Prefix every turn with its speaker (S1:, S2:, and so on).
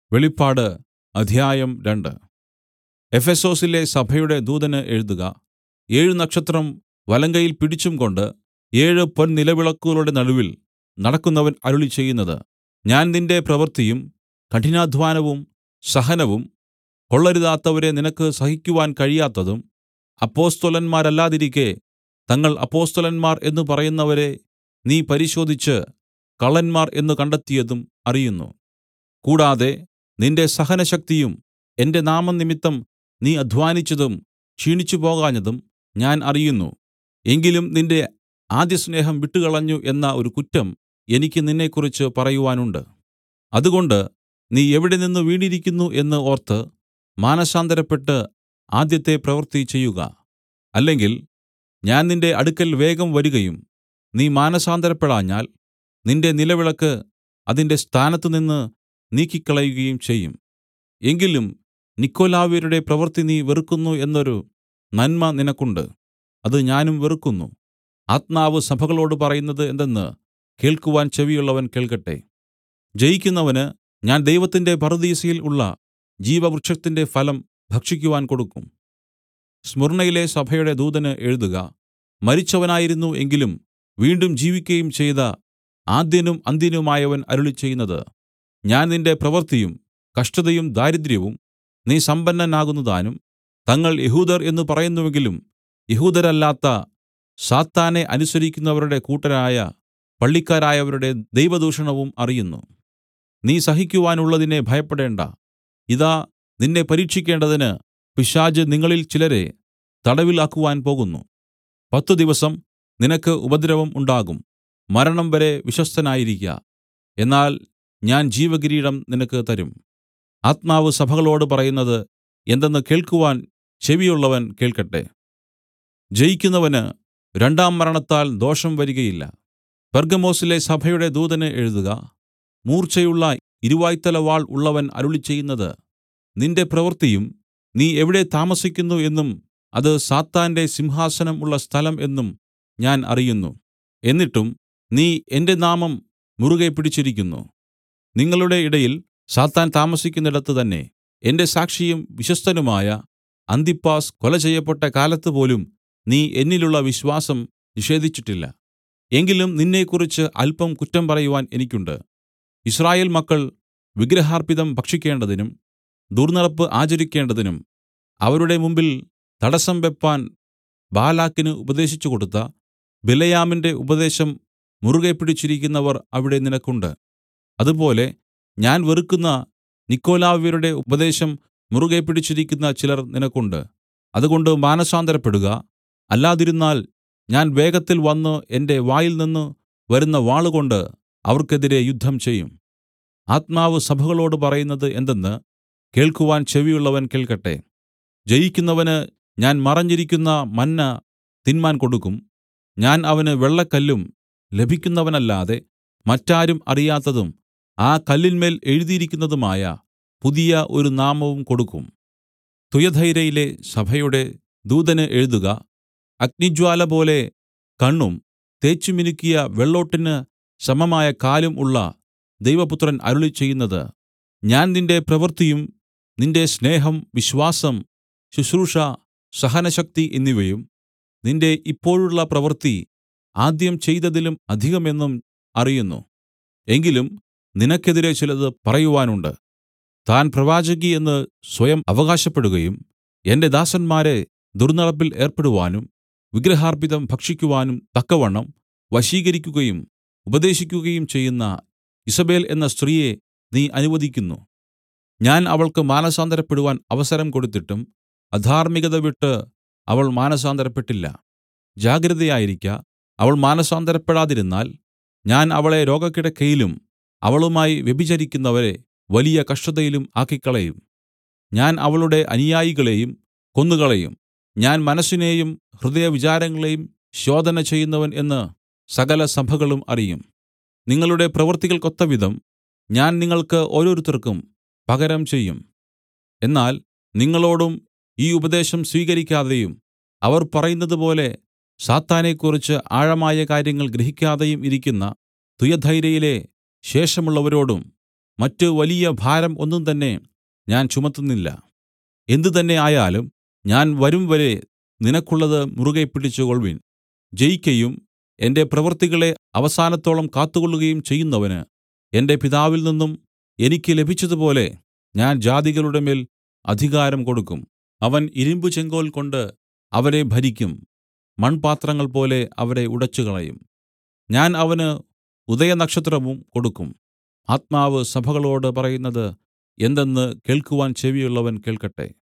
S1: വെളിപ്പാട് അധ്യായം 2. എഫെസൊസിലെ സഭയുടെ ദൂതന് എഴുതുക. 7 നക്ഷത്രം വലങ്കയ്യിൽ പിടിച്ചുംകൊണ്ട് 7 പൊൻനിലവിളക്കുകളുടെ നടുവിൽ നടക്കുന്നവൻ അരുളിച്ചെയ്യുന്നത്: ഞാൻ നിന്റെ പ്രവൃത്തിയും കഠിനാധ്വാനവും സഹനവും, കൊള്ളരുതാത്തവരെ നിനക്ക് സഹിക്കുവാൻ കഴിയാത്തതും, അപ്പൊസ്തലന്മാരല്ലാതിരിക്കെ തങ്ങൾ അപ്പൊസ്തലന്മാർ എന്ന് പറയുന്നവരെ നീ പരിശോധിച്ച് കള്ളന്മാർ എന്ന് കണ്ടെത്തിയതും അറിയുന്നു. കൂടാതെ നിന്റെ സഹനശക്തിയും എന്റെ നാമംനിമിത്തം നീ അദ്ധ്വാനിച്ചതും ക്ഷീണിച്ചുപോകാഞ്ഞതും ഞാൻ അറിയുന്നു. എങ്കിലും നിന്റെ ആദ്യസ്നേഹം വിട്ടുകളഞ്ഞു എന്ന ഒരു കുറ്റം എനിക്ക് നിന്നെക്കുറിച്ച് പറയുവാനുണ്ട്. അതുകൊണ്ട് നീ എവിടെനിന്ന് വീണിരിക്കുന്നു എന്ന് ഓർത്ത് മാനസാന്തരപ്പെട്ട് ആദ്യത്തെ പ്രവൃത്തി ചെയ്യുക. അല്ലെങ്കിൽ ഞാൻ നിന്റെ അടുക്കൽ വേഗം വരികയും നീ മാനസാന്തരപ്പെടാഞ്ഞാൽ നിന്റെ നിലവിളക്ക് അതിന്റെ സ്ഥാനത്തുനിന്ന് നീക്കിക്കളയുകയും ചെയ്യും. എങ്കിലും നിക്കൊലാവ്യരുടെ പ്രവൃത്തി നീ വെറുക്കുന്നു എന്നൊരു നന്മ നിനക്കുണ്ട്. അത് ഞാനും വെറുക്കുന്നു. ആത്മാവ് സഭകളോട് പറയുന്നത് എന്തെന്ന് കേൾക്കുവാൻ ചെവിയുള്ളവൻ കേൾക്കട്ടെ. ജയിക്കുന്നവന് ഞാൻ ദൈവത്തിന്റെ പറുദീസയിൽ ഉള്ള ജീവവൃക്ഷത്തിന്റെ ഫലം ഭക്ഷിക്കുവാൻ കൊടുക്കും. സ്മുർന്നയിലെ സഭയുടെ ദൂതന് എഴുതുക. മരിച്ചവനായിരുന്നു എങ്കിലും വീണ്ടും ജീവിക്കയും ചെയ്ത ആദ്യനും അന്ത്യനുമായവൻ അരുളിച്ചെയ്യുന്നത്: ഞാൻ നിന്റെ പ്രവൃത്തിയും കഷ്ടതയും ദാരിദ്ര്യവും, നീ സമ്പന്നനാകുന്നുതാനും, തങ്ങൾ യഹൂദർ എന്ന് പറയുന്നുവെങ്കിലും യഹൂദരല്ലാത്ത സാത്താനെ അനുസരിക്കുന്നവരുടെ കൂട്ടരായ പള്ളിക്കാരായവരുടെ ദൈവദൂഷണവും അറിയുന്നു. നീ സഹിക്കുവാനുള്ളതിനെ ഭയപ്പെടേണ്ടാ. ഇതാ നിന്നെ പരീക്ഷിക്കേണ്ടതിന് പിശാച് നിങ്ങളിൽ ചിലരെ തടവിൽ ആക്കുവാൻ പോകുന്നു. 10 ദിവസം നിനക്ക് ഉപദ്രവം ഉണ്ടാകും. മരണം വരെ വിശ്വസ്തനായിരിക്ക. എന്നാൽ ഞാൻ ജീവകിരീടം നിനക്ക് തരും. ആത്മാവ് സഭകളോട് പറയുന്നത് എന്തെന്ന് കേൾക്കുവാൻ ചെവിയുള്ളവൻ കേൾക്കട്ടെ. ജയിക്കുന്നവന് രണ്ടാം മരണത്താൽ ദോഷം വരികയില്ല. പെർഗ്ഗമൊസിലെ സഭയുടെ ദൂതന് എഴുതുക. മൂർച്ചയുള്ള ഇരുവായ്ത്തല വാൾ ഉള്ളവൻ അരുളിച്ചെയ്യുന്നത്: നിന്റെ പ്രവൃത്തിയും നീ എവിടെ താമസിക്കുന്നു എന്നും അത് സാത്താന്റെ സിംഹാസനം ഉള്ള സ്ഥലം എന്നും ഞാൻ അറിയുന്നു. എന്നിട്ടും നീ എന്റെ നാമം മുറുകെ പിടിച്ചിരിക്കുന്നു. നിങ്ങളുടെ ഇടയിൽ സാത്താൻ താമസിക്കുന്നിടത്ത് തന്നെ എന്റെ സാക്ഷിയും വിശ്വസ്തനുമായ അന്തിപ്പാസ് കൊല ചെയ്യപ്പെട്ട കാലത്തുപോലും നീ എന്നിലുള്ള വിശ്വാസം നിഷേധിച്ചിട്ടില്ല. എങ്കിലും നിന്നെക്കുറിച്ച് അല്പം കുറ്റം പറയുവാൻ എനിക്കുണ്ട്. യിസ്രായേൽ മക്കൾ വിഗ്രഹാർപ്പിതം ഭക്ഷിക്കേണ്ടതിനും ദുർന്നടപ്പ് ആചരിക്കേണ്ടതിനും അവരുടെ മുമ്പിൽ തടസ്സം വെപ്പാൻ ബാലാക്കിന് ഉപദേശിച്ചുകൊടുത്ത ബിലെയാമിന്റെ ഉപദേശം മുറുകെ പിടിച്ചിരിക്കുന്നവർ അവിടെ നിനക്കുണ്ട്. അതുപോലെ ഞാൻ വെറുക്കുന്ന നിക്കൊലാവ്യരുടെ ഉപദേശം മുറുകെ പിടിച്ചിരിക്കുന്ന ചിലർ നിനക്കുണ്ട്. അതുകൊണ്ട് മാനസാന്തരപ്പെടുക. അല്ലാതിരുന്നാൽ ഞാൻ വേഗത്തിൽ വന്നു എന്റെ വായിൽനിന്ന് വരുന്ന വാളുകൊണ്ട് അവർക്കെതിരെ യുദ്ധം ചെയ്യും. ആത്മാവ് സഭകളോട് പറയുന്നത് എന്തെന്ന് കേൾക്കുവാൻ ചെവിയുള്ളവൻ കേൾക്കട്ടെ. ജയിക്കുന്നവന് ഞാൻ മറഞ്ഞിരിക്കുന്ന മന്ന തിന്മാൻ കൊടുക്കും. ഞാൻ അവന് വെള്ളക്കല്ലും ലഭിക്കുന്നവനല്ലാതെ മറ്റാരും അറിയാത്തതും ആ കല്ലിന്മേൽ എഴുതിയിരിക്കുന്നതുമായ പുതിയ ഒരു നാമവും കൊടുക്കും. തുയഥൈരയിലെ സഭയുടെ ദൂതന് എഴുതുക. അഗ്നിജ്വാല പോലെ കണ്ണും തേച്ചുമിനുക്കിയ വെള്ളോട്ടിന് സമമായ കാലും ഉള്ള ദൈവപുത്രൻ അരുളിച്ചെയ്യുന്നത്: ഞാൻ നിന്റെ പ്രവൃത്തിയും നിന്റെ സ്നേഹം, വിശ്വാസം, ശുശ്രൂഷ, സഹനശക്തി എന്നിവയും നിന്റെ ഇപ്പോഴുള്ള പ്രവൃത്തി ആദ്യം ചെയ്തതിലും അധികമെന്നും അറിയുന്നു. എങ്കിലും നിനക്കെതിരെ ചിലത് പറയുവാനുണ്ട്. താൻ പ്രവാചകി എന്ന് സ്വയം അവകാശപ്പെടുകയും എന്റെ ദാസന്മാരെ ദുർന്നടപ്പിൽ ഏർപ്പെടുവാനും വിഗ്രഹാർപ്പിതം ഭക്ഷിക്കുവാനും തക്കവണ്ണം വശീകരിക്കുകയും ഉപദേശിക്കുകയും ചെയ്യുന്ന ഇസബേൽ എന്ന സ്ത്രീയെ നീ അനുവദിക്കുന്നു. ഞാൻ അവൾക്ക് മാനസാന്തരപ്പെടുവാൻ അവസരം കൊടുത്തിട്ടും അധാർമികത വിട്ട് അവൾ മാനസാന്തരപ്പെട്ടില്ല. ജാഗ്രതയായിരിക്ക. അവൾ മാനസാന്തരപ്പെടാതിരുന്നാൽ ഞാൻ അവളെ രോഗക്കിടക്കയിലും അവളുമായി വ്യഭിചരിക്കുന്നവരെ വലിയ കഷ്ടതയിലും ആക്കിക്കളയും. ഞാൻ അവളുടെ അനുയായികളെയും കൊന്നുകളയും. ഞാൻ മനസ്സിനെയും ഹൃദയവിചാരങ്ങളെയും ശോധന ചെയ്യുന്നവൻ എന്ന് സകല സഭകളും അറിയും. നിങ്ങളുടെ പ്രവൃത്തികൾക്കൊത്തവിധം ഞാൻ നിങ്ങൾക്ക് ഓരോരുത്തർക്കും പകരം ചെയ്യും. എന്നാൽ നിങ്ങളോടും ഈ ഉപദേശം സ്വീകരിക്കാതെയും അവർ പറയുന്നതുപോലെ സാത്താനെക്കുറിച്ച് ആഴമായ കാര്യങ്ങൾ ഗ്രഹിക്കാതെയും ഇരിക്കുന്ന തുയഥൈരയിലെ ശേഷമുള്ളവരോടും മറ്റ് വലിയ ഭാരം ഒന്നും തന്നെ ഞാൻ ചുമത്തുന്നില്ല. എന്ത് തന്നെ ആയാലും ഞാൻ വരുംവരെ നിനക്കുള്ളത് മുറുകെ പിടിച്ചുകൊൾവിൻ. ജയിക്കയും എന്റെ പ്രവൃത്തികളെ അവസാനത്തോളം കാത്തുകൊള്ളുകയും ചെയ്യുന്നവന് എന്റെ പിതാവിൽ നിന്നും എനിക്ക് ലഭിച്ചതുപോലെ ഞാൻ ജാതികളുടെ മേൽ അധികാരം കൊടുക്കും. അവൻ ഇരുമ്പു ചെങ്കോൽ കൊണ്ട് അവരെ ഭരിക്കും, മൺപാത്രങ്ങൾ പോലെ അവരെ ഉടച്ചുകളയും. ഞാൻ അവന് ഉദയനക്ഷത്രവും കൊടുക്കും. ആത്മാവ് സഭകളോട് പറയുന്നത് എന്തെന്ന് കേൾക്കുവാൻ ചെവിയുള്ളവൻ കേൾക്കട്ടെ.